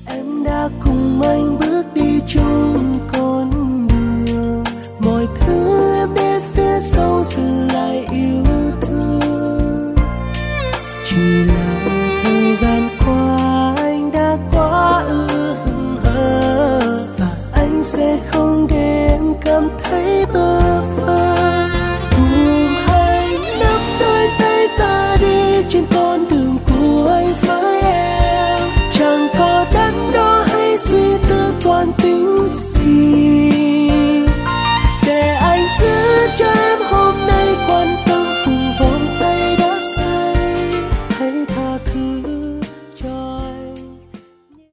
Em đã cùng anh bước đi chung con đường, mọi thứ em đến phía sau giữ lại yêu thương. Chỉ là thời gian qua anh đã quá hững hờ, và anh sẽ không để em cảm thấy